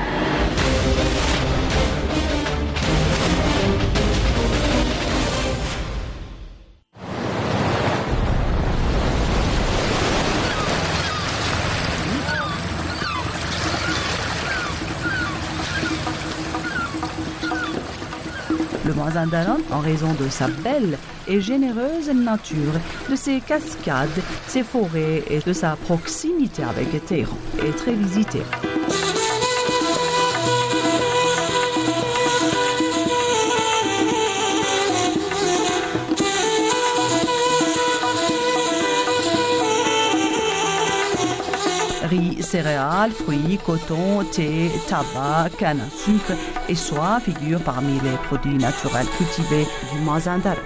Le Mazandaran, en raison de sa belle et généreuse nature, de ses cascades, ses forêts et de sa proximité avec Téhéran, est très visité. Riz, céréales, fruits, coton, thé, tabac, canne à sucre et soie figurent parmi les produits naturels cultivés du Mazandaran.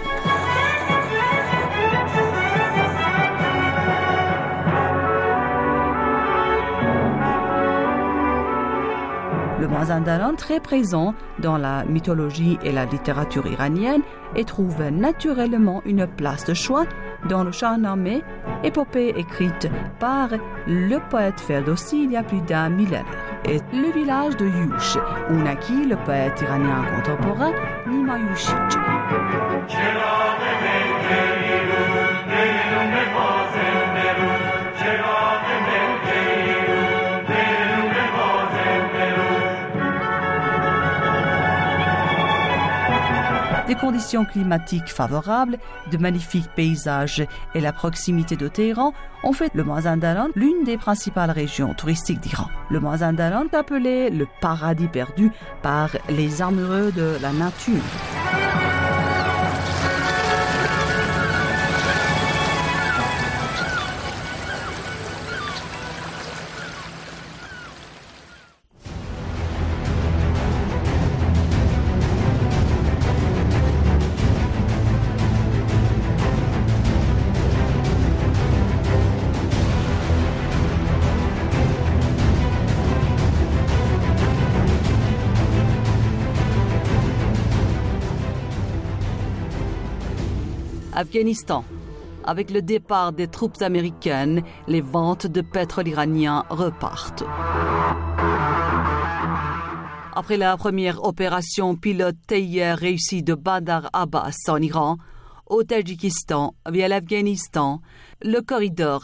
Le Mazandaran, très présent dans la mythologie et la littérature iranienne, et trouve naturellement une place de choix dans le Shahnameh, épopée écrite par le poète Ferdowsi il y a plus d'un millénaire, et le village de Yush, où naquit le poète iranien contemporain Nima Yushij. Des conditions climatiques favorables, de magnifiques paysages et la proximité de Téhéran ont fait le Mazandaran l'une des principales régions touristiques d'Iran. Le Mazandaran est appelé le paradis perdu par les amoureux de la nature. Afghanistan. Avec le départ des troupes américaines, les ventes de pétrole iranien repartent. Après la première opération pilote hier réussie de Bandar Abbas en Iran, au Tadjikistan via l'Afghanistan, le corridor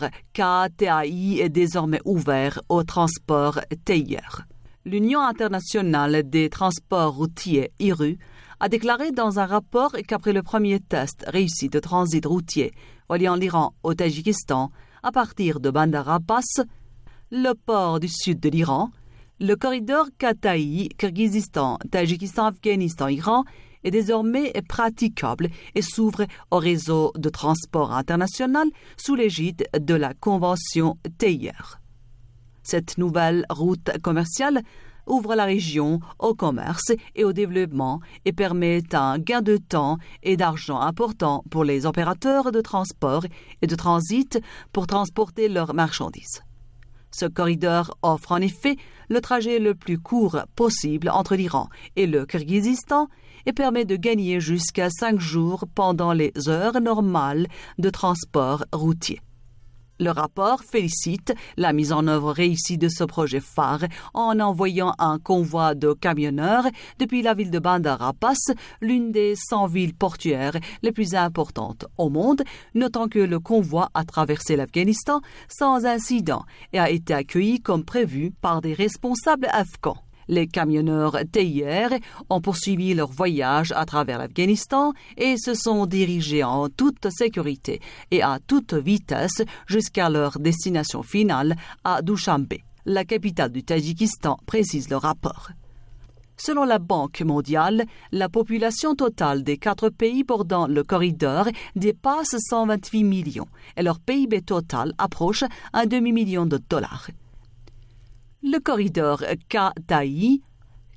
KTAI est désormais ouvert au transport TIR. L'Union internationale des transports routiers IRU a déclaré dans un rapport qu'après le premier test réussi de transit routier reliant l'Iran au Tadjikistan à partir de Bandar Abbas, le port du sud de l'Iran, le corridor KTAI, Kirghizistan, Tadjikistan, Afghanistan, Iran est désormais praticable et s'ouvre au réseau de transport international sous l'égide de la convention TIR. Cette nouvelle route commerciale ouvre la région au commerce et au développement et permet un gain de temps et d'argent important pour les opérateurs de transport et de transit pour transporter leurs marchandises. Ce corridor offre en effet le trajet le plus court possible entre l'Iran et le Kirghizistan et permet de gagner jusqu'à 5 jours pendant les heures normales de transport routier. Le rapport félicite la mise en œuvre réussie de ce projet phare en envoyant un convoi de camionneurs depuis la ville de Bandar Abbas, l'une des 100 villes portuaires les plus importantes au monde, notant que le convoi a traversé l'Afghanistan sans incident et a été accueilli comme prévu par des responsables afghans. Les camionneurs TIR ont poursuivi leur voyage à travers l'Afghanistan et se sont dirigés en toute sécurité et à toute vitesse jusqu'à leur destination finale à Dushanbe, la capitale du Tadjikistan, précise le rapport. Selon la Banque mondiale, la population totale des 4 pays bordant le corridor dépasse 128 millions et leur PIB total approche $1,5 million. Le corridor KTAI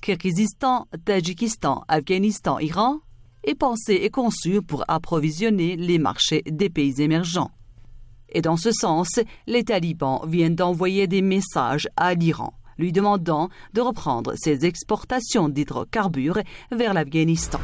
Kirghizistan, Tadjikistan, Afghanistan, Iran est pensé et conçu pour approvisionner les marchés des pays émergents. Et dans ce sens, les talibans viennent d'envoyer des messages à l'Iran, lui demandant de reprendre ses exportations d'hydrocarbures vers l'Afghanistan.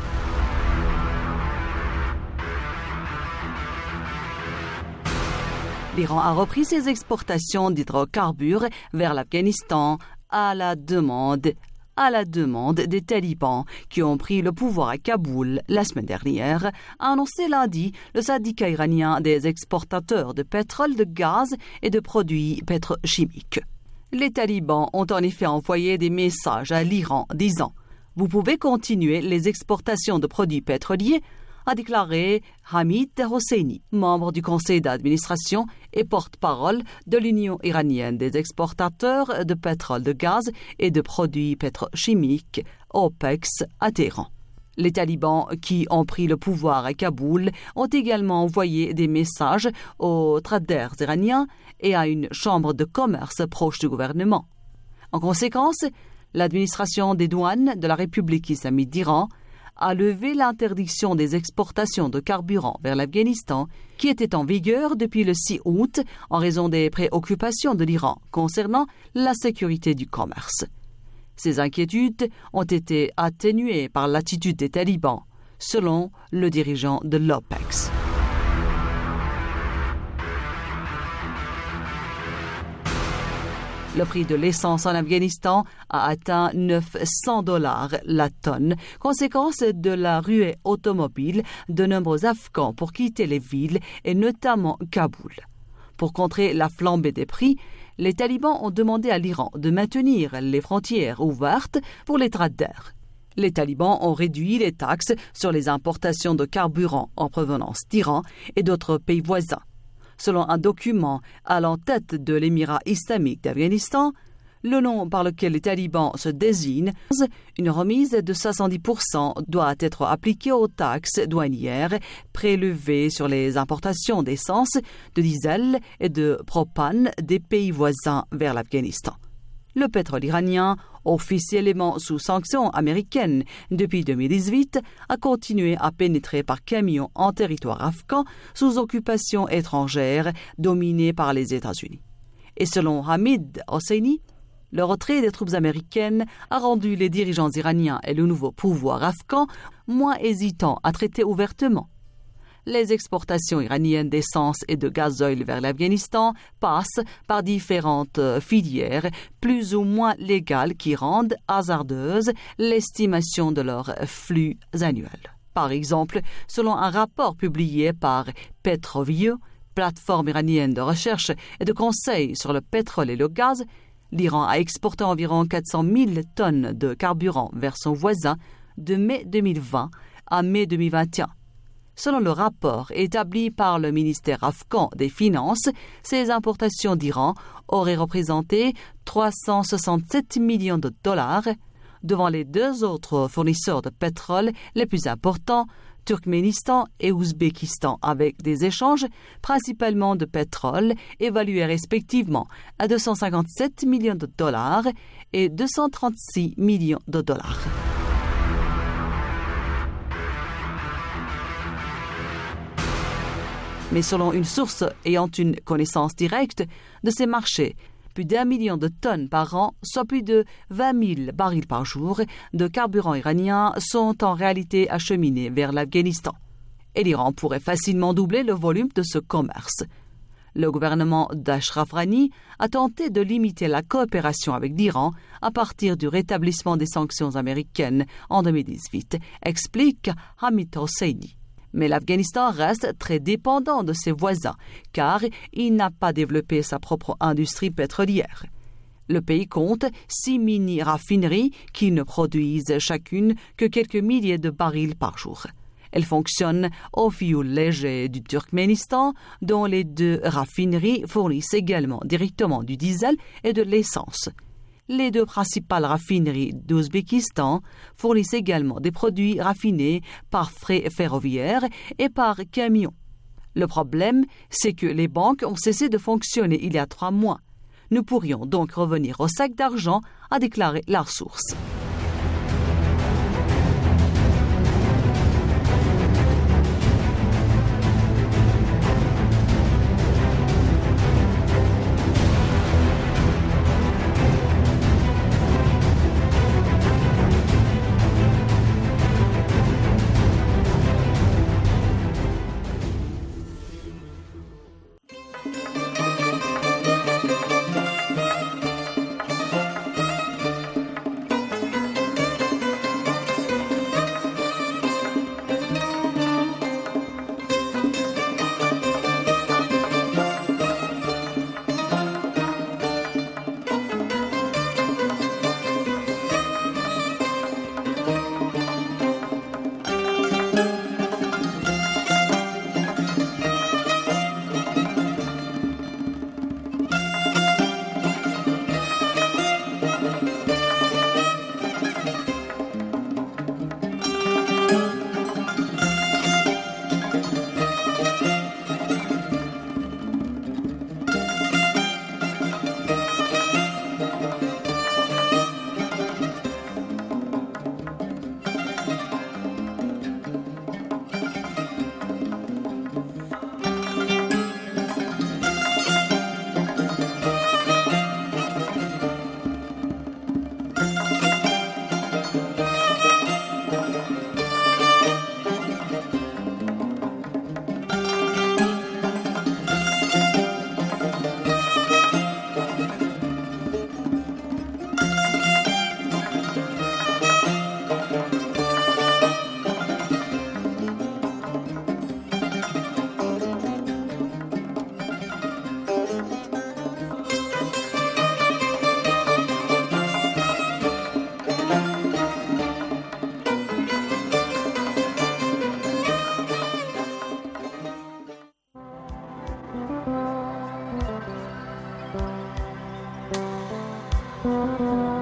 L'Iran a repris ses exportations d'hydrocarbures vers l'Afghanistan à la demande des talibans qui ont pris le pouvoir à Kaboul la semaine dernière, a annoncé lundi le syndicat iranien des exportateurs de pétrole, de gaz et de produits pétrochimiques. Les talibans ont en effet envoyé des messages à l'Iran disant « Vous pouvez continuer les exportations de produits pétroliers », a déclaré Hamid Hosseini, membre du conseil d'administration et porte-parole de l'Union iranienne des exportateurs de pétrole, de gaz et de produits pétrochimiques, OPEX, à Téhéran. Les talibans qui ont pris le pouvoir à Kaboul ont également envoyé des messages aux traders iraniens et à une chambre de commerce proche du gouvernement. En conséquence, l'administration des douanes de la République islamique d'Iran a levé l'interdiction des exportations de carburant vers l'Afghanistan qui était en vigueur depuis le 6 août en raison des préoccupations de l'Iran concernant la sécurité du commerce. Ces inquiétudes ont été atténuées par l'attitude des talibans, selon le dirigeant de l'OPEX. Le prix de l'essence en Afghanistan a atteint $900 la tonne, conséquence de la ruée automobile de nombreux Afghans pour quitter les villes et notamment Kaboul. Pour contrer la flambée des prix, les talibans ont demandé à l'Iran de maintenir les frontières ouvertes pour les traders. Les talibans ont réduit les taxes sur les importations de carburant en provenance d'Iran et d'autres pays voisins. Selon un document allant tête de l'Émirat islamique d'Afghanistan, le nom par lequel les talibans se désignent, une remise de 70% doit être appliquée aux taxes douanières prélevées sur les importations d'essence, de diesel et de propane des pays voisins vers l'Afghanistan. Le pétrole iranien, officiellement sous sanctions américaines depuis 2018, a continué à pénétrer par camion en territoire afghan sous occupation étrangère dominée par les États-Unis. Et selon Hamid Hosseini, le retrait des troupes américaines a rendu les dirigeants iraniens et le nouveau pouvoir afghan moins hésitants à traiter ouvertement. Les exportations iraniennes d'essence et de gazoil vers l'Afghanistan passent par différentes filières plus ou moins légales qui rendent hasardeuse l'estimation de leurs flux annuels. Par exemple, selon un rapport publié par Petrovio, plateforme iranienne de recherche et de conseil sur le pétrole et le gaz, l'Iran a exporté environ 400 000 tonnes de carburant vers son voisin de mai 2020 à mai 2021. Selon le rapport établi par le ministère afghan des Finances, ces importations d'Iran auraient représenté 367 millions de dollars, devant les deux autres fournisseurs de pétrole les plus importants, Turkménistan et Ouzbékistan, avec des échanges principalement de pétrole évalués respectivement à 257 millions de dollars et 236 millions de dollars. Mais selon une source ayant une connaissance directe de ces marchés, plus d'1 million de tonnes par an, soit plus de 20 000 barils par jour de carburant iranien sont en réalité acheminés vers l'Afghanistan. Et l'Iran pourrait facilement doubler le volume de ce commerce. Le gouvernement d'Ashraf Ghani a tenté de limiter la coopération avec l'Iran à partir du rétablissement des sanctions américaines en 2018, explique Hamid Hosseini. Mais l'Afghanistan reste très dépendant de ses voisins, car il n'a pas développé sa propre industrie pétrolière. Le pays compte 6 mini-raffineries qui ne produisent chacune que quelques milliers de barils par jour. Elles fonctionnent au fioul léger du Turkménistan, dont les 2 raffineries fournissent également directement du diesel et de l'essence. Les 2 principales raffineries d'Ouzbékistan fournissent également des produits raffinés par fret ferroviaire et par camion. Le problème, c'est que les banques ont cessé de fonctionner il y a 3 mois. Nous pourrions donc revenir au sac d'argent, a déclaré la source. Thank you.